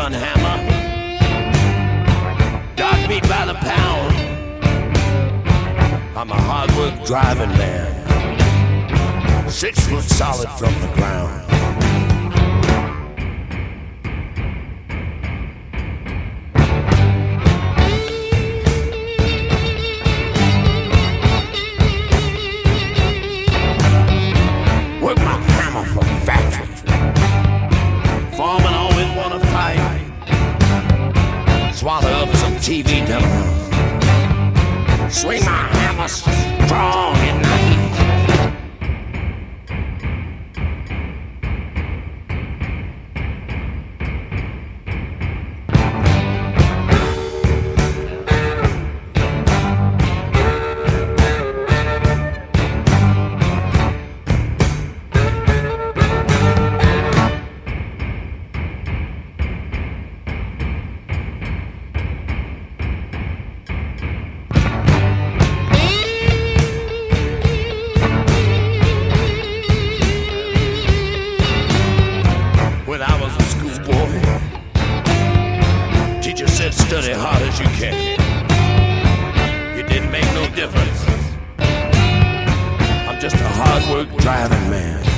shotgun hammer, dog meat by the pound. I'm a hard work driving man, 6 foot solid from the ground. Work my hammer for factory. Foreman always wanna fight. Swallow up some TV demo. Swing my hammer strong at night. When I was a schoolboy, teacher said study hard as you can. It didn't make no difference. I'm just a hard work driving man.